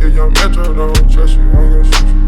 If young Metro don't trust you, I'm gonna shoot you.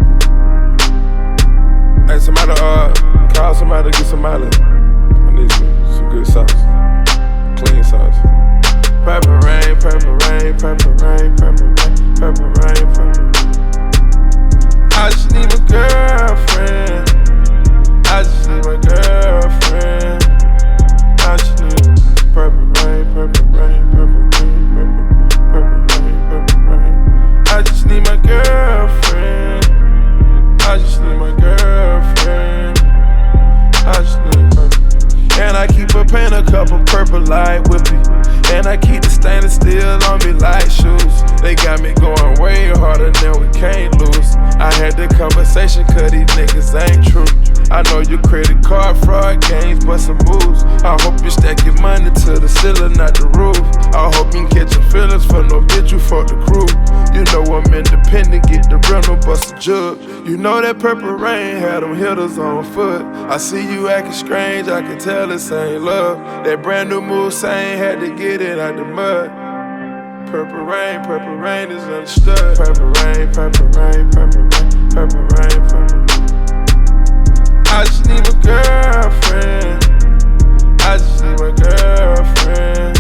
Hey, somebody, call somebody to get some mileage. I need some good sauce. Clean sauce. Purple rain, purple rain, purple rain, purple rain, purple rain, purple rain. I just need my girlfriend. I just need my girlfriend. I just need purple rain, purple rain, purple rain, purple rain, purple rain. I just need my girlfriend. I just need my girlfriend. I just need purple. And I keep a pen, a couple purple light whippy. And I keep the stainless steel on me like shoes. They got me going way harder than we can't lose. I had the conversation cause these niggas ain't true. I know your credit card fraud games, but some moves. I hope you stack your money to the ceiling, not the roof. I hope you can catch your feelings for no bitch, you fuck the crew. You know I'm independent, get the rental, bust a jug. You know that purple rain had them hitters on foot. I see you acting strange, I can tell this ain't love. That brand new move saying had to get it out the mud. Purple rain is understood. Purple rain, purple rain, purple rain, purple rain, purple rain. I just need my girlfriend. I just need my girlfriend.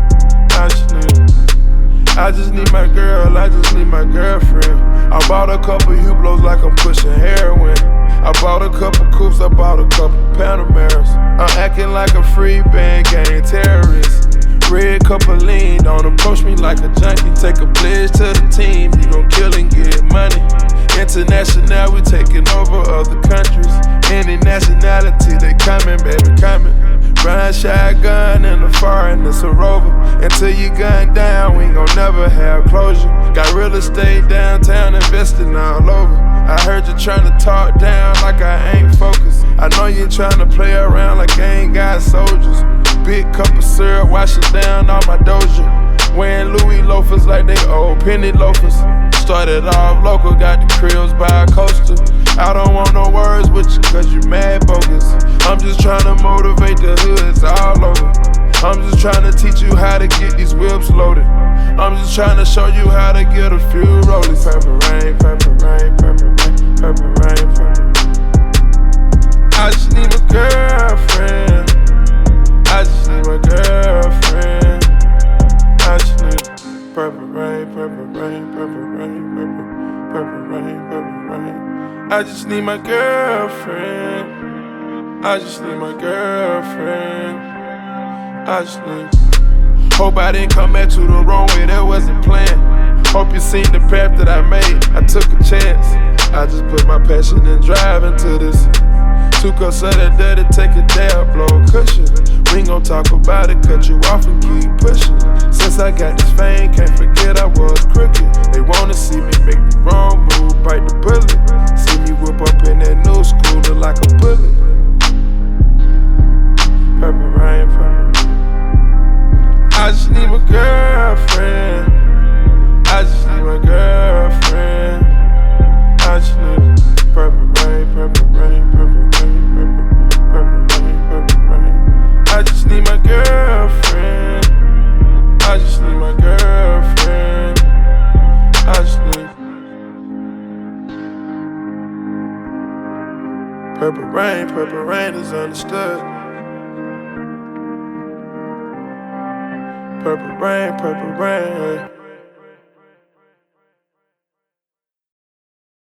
I just need my girl, I just need my girlfriend. I bought a couple Hublots like I'm pushing heroin. I bought a couple coupes, I bought a couple Panameras. I'm acting like a free band gang terrorist. Red cup of lean, don't approach me like a junkie. Take a pledge to the team, you gon' kill and get money. International, we taking over other countries. Any nationality, they coming, baby, coming. Run shotgun in the foreign, it's a Rover. Until you gun down, we ain't gon' never have closure. Got real estate downtown, investing all over. I heard you tryna talk down like I ain't focused. I know you tryna play around like I ain't got soldiers. Big cup of syrup, washing down all my doja. Wearing Louis loafers like they old penny loafers. Started off local, got the cribs by a coaster. I don't want no words with you cause you mad bogus. I'm just tryna motivate the hoods all over. I'm just tryna teach you how to get these whips loaded. I'm just tryna show you how to get a few rollies. Purple rain, purple rain, purple rain, purple rain, purple rain. I just need my girlfriend. I just need my girlfriend. I just need purple rain, purple rain, purple rain, purple rain, purple rain. I just need my girlfriend. I just need my girlfriend. I just need. Hope I didn't come at you the wrong way, that wasn't planned. Hope you seen the path that I made, I took a chance. I just put my passion and drive into this. 2 cups of that dirty, take a dab, blow a cushion. We ain't gon' talk about it, cut you off and keep pushing. Since I got this fame, can't forget I was crooked. They wanna see me make the wrong move, bite the bullet. See me whip up in that new school, look like a bullet. Purple rain, purple rain. I just need my girlfriend. I just need my girlfriend. I just need purple rain, purple rain, purple rain, purple rain, purple rain. I just need my girlfriend. I just need my girlfriend. I just need purple rain is understood. Purple rain, purple rain.